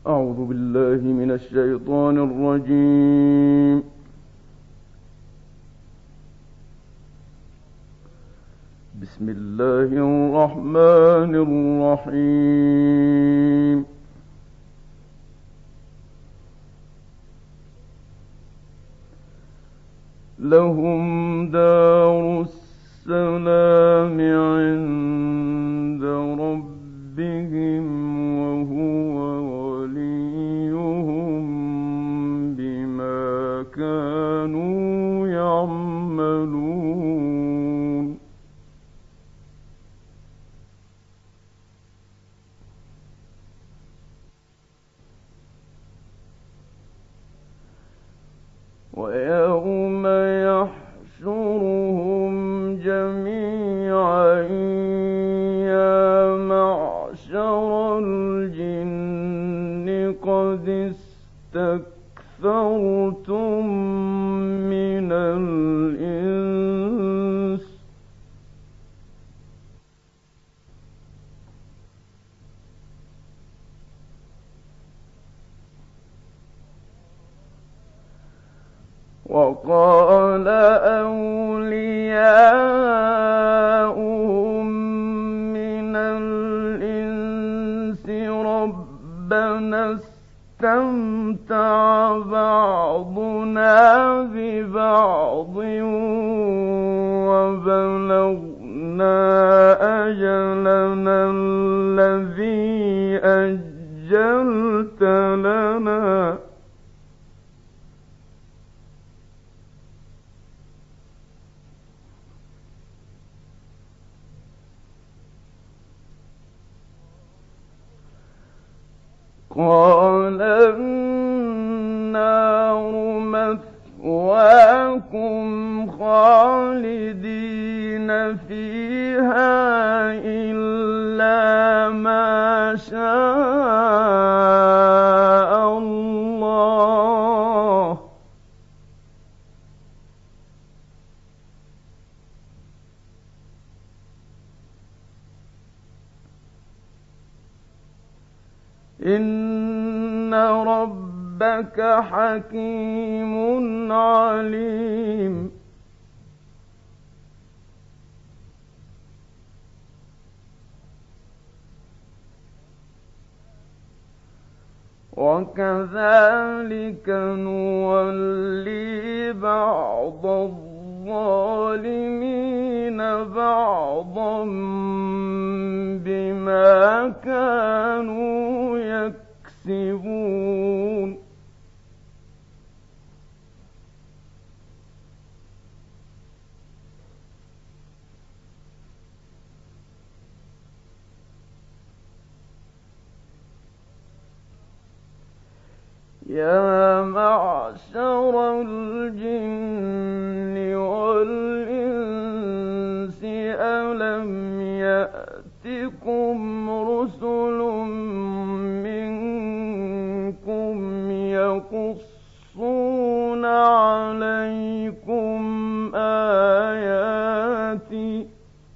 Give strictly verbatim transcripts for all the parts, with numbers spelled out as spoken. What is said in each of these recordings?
أعوذ بالله من الشيطان الرجيم. بسم الله الرحمن الرحيم. لهم دار السلام عند ربهم وهو وليهم بما كانوا يعملون. ويوم يحشرهم جميعا يا معشر الجن قد استكثرتم من الإنس وقال أولياؤهم من الإنس ربنا استمتع بعضنا ببعض وبلغنا أجلنا الذي أجلت لنا قال النار مثواكم خالدين فيها إلا ما شاء الله إن ربك حكيم عليم. وكذلك نولي بعض الظالمين بعضا بما كانوا يكسبون. يا معشر الجن والإنس ألم يأتكم رسل منكم يقصون عليكم آياتي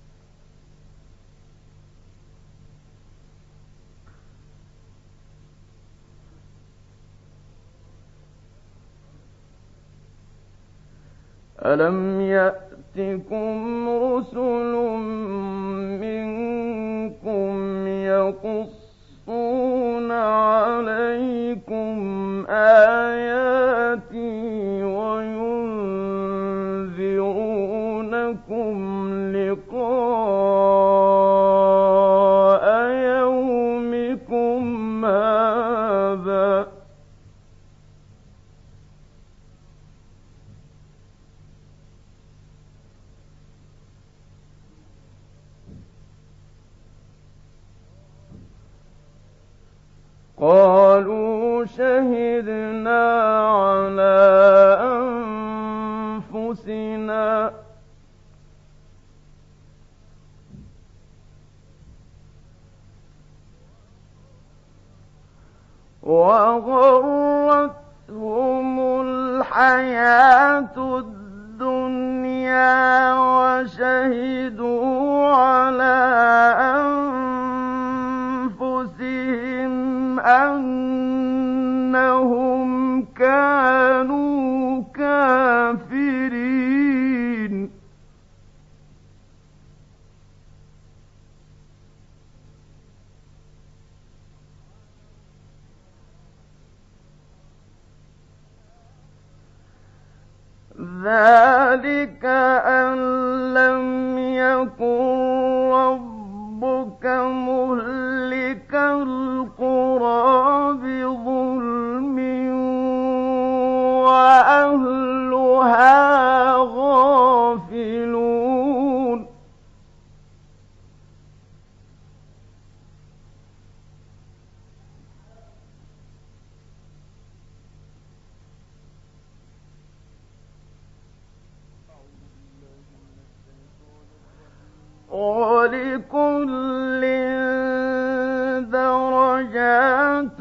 ألم يأتكم رسل منكم يقصون عليكم آياتي وينذرونكم لقاء يومكم هذا قالوا شهدنا على أنفسنا وغرتهم الحياة الدنيا وشهدوا على أنفسهم أن ذلك أن لم يكن ربك مهلك القرى بظلم وأهلها غافلون ولكل درجات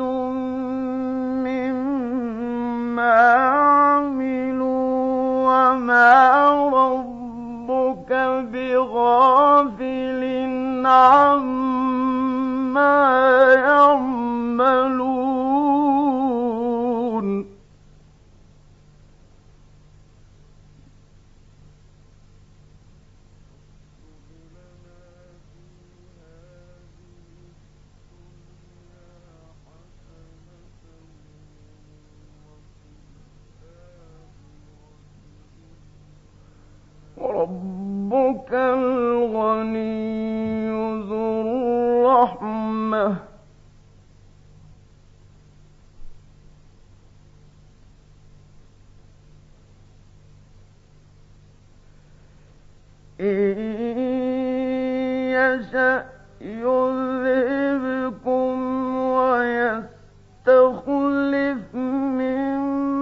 مما عملوا وما ربك بغافل عما يعملون وربك الغني ذو الرحمة إن يشأ يذهبكم ويستخلف من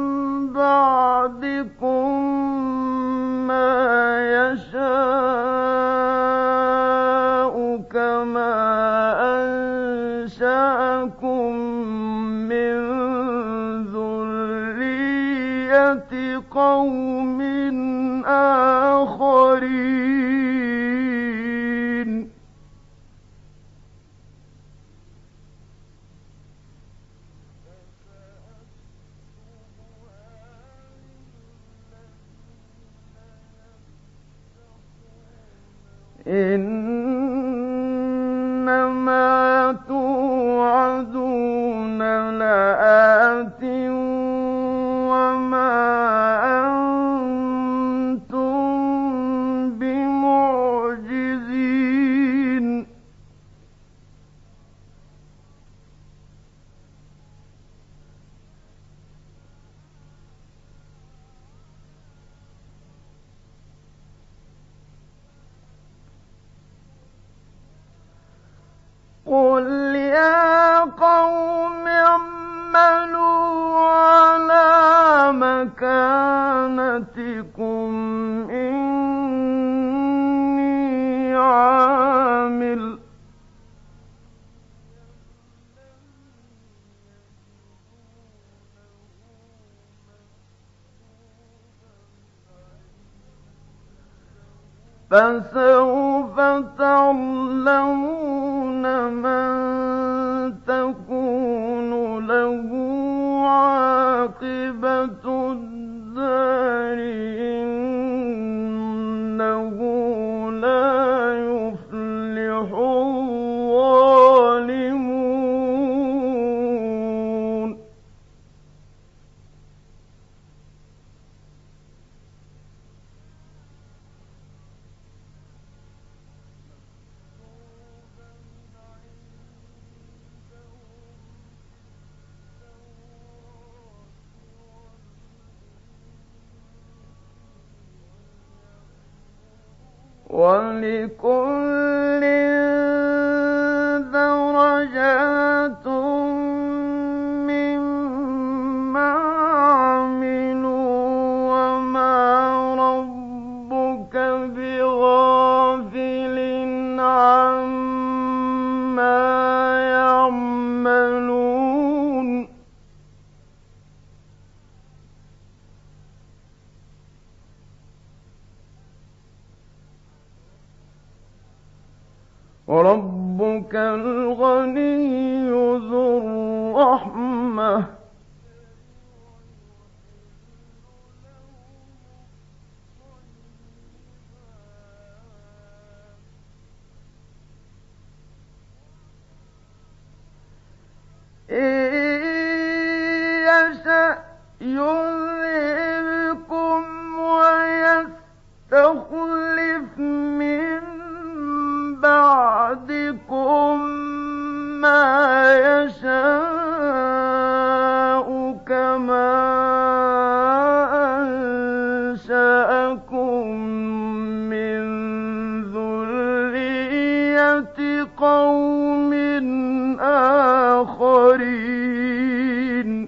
بعدكم ما يشاء كما أنشأكم من ذرية قوم آخرين إنما توعدون لآت وما أنتم بمعجزين قل يا قوم اعملوا على مكانتكم إني عامل فسوف تعلمون من تكون له عاقبة الدار إنه لا يفلح الظالمون ولكل درجات مما عملوا وما ربك بغافل عما يعملون وربك الغني ذو الرحمة إن يشأ يذهبكم قوم آخرين.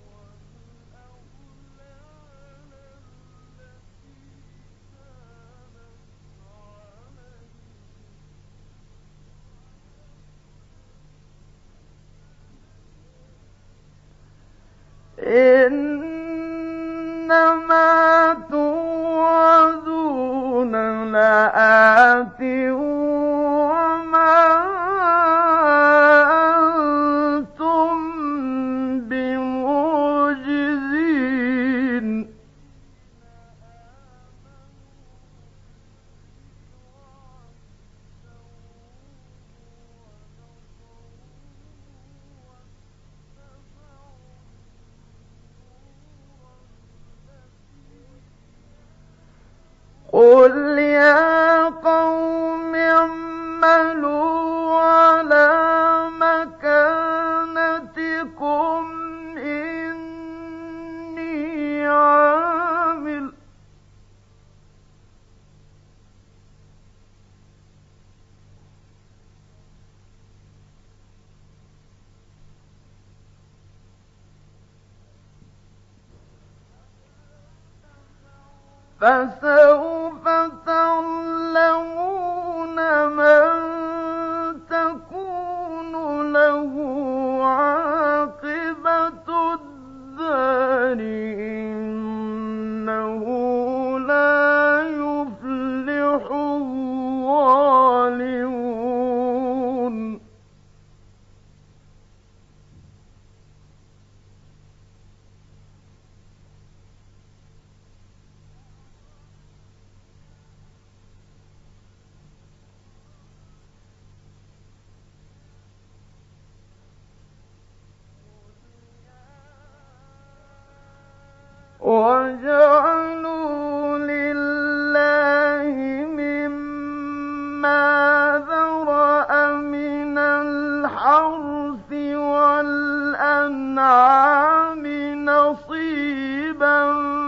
إنما توعدون لآت وما أنتم بمعجزين. قل يا قوم اعملوا على مكانتكم إني عامل فسوف تعلمون من تكون له عاقبة الدار إنه لا يفلح الظالمون. وَجَعَلُوا لِلَّهِ مِمَّا ذَرَأَ مِنَ الْحَرْثِ وَالْأَنْعَامِ نَصِيبًا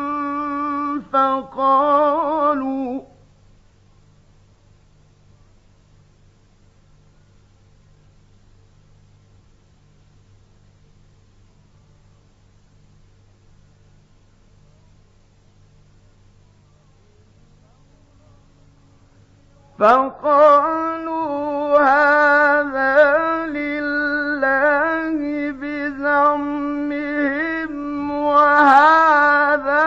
فَقَالُوا فقالوا هذا لله بزعمهم وهذا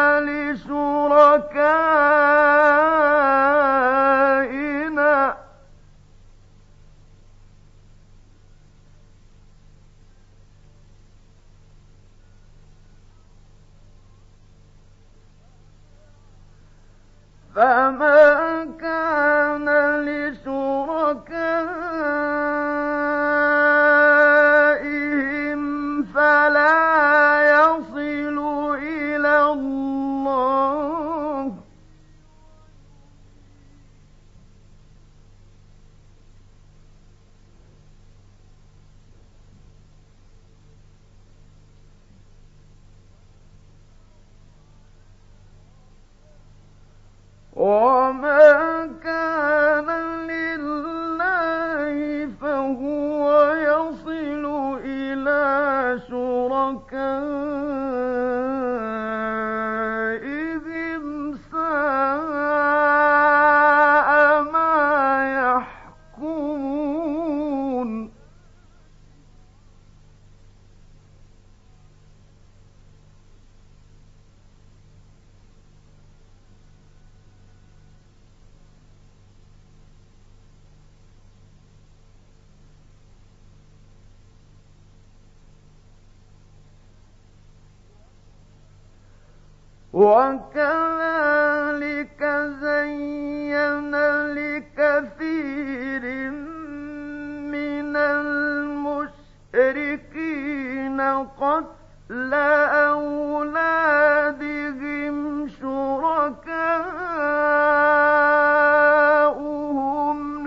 لشركائنا فما كان لشركائهم فلا يصل إلى الله وما كان لله فهو يصل إلى شركائهم ساء ما يحكمون. وكذلك زين لكثير من المشركين قتل أولادهم شركاؤهم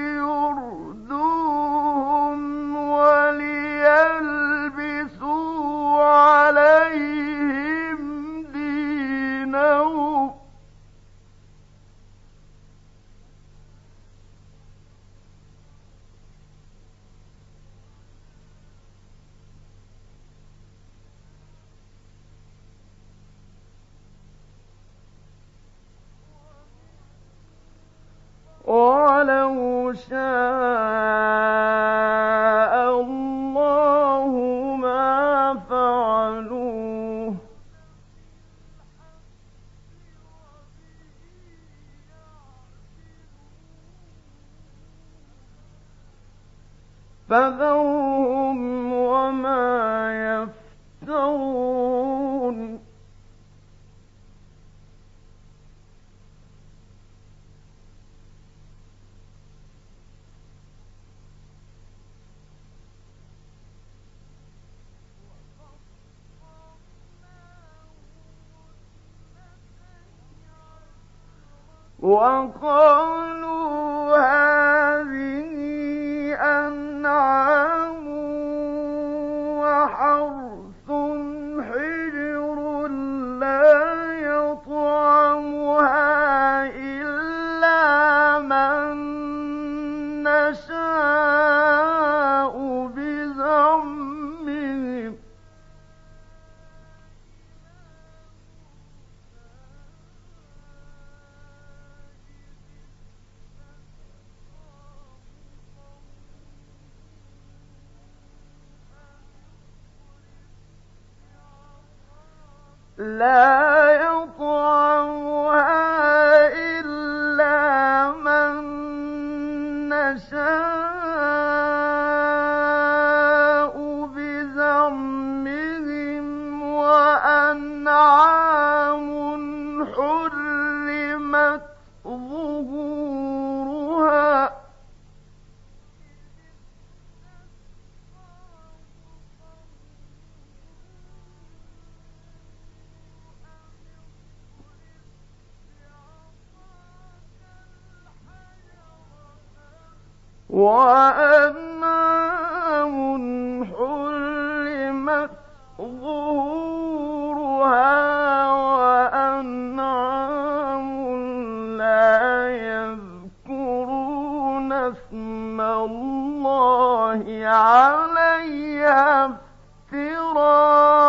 ليردوهم وليلبسوا عليهم دينهم شَاءَ اللَّهُ مَا فَعَلُوهُ فَذَرْهُمْ وَمَا يَفْتَرُونَ وَقَالُوا هَٰذِهِ أَنْعَامٌ وَحَرْثٌ حِجْرٌ لَّا يَطْعَمُهَا إِلَّا مَن نَّشَاءُ بِزَعْمِهِمْ ۚ لَّا يَطْعَمُهَا إِلَّا مَن نَّشَاءُ بِزَعْمِهِمْ ۚ وَأَنْعَامٌ حُرِّمَتْ ظُهُورُهَا وَأَنْعَامٌ حُرِّمَتْ ظُهُورُهَا وَأَنْعَامٌ لَّا يَذْكُرُونَ اسْمَ اللَّهِ عَلَيْهَا افْتِرَاءً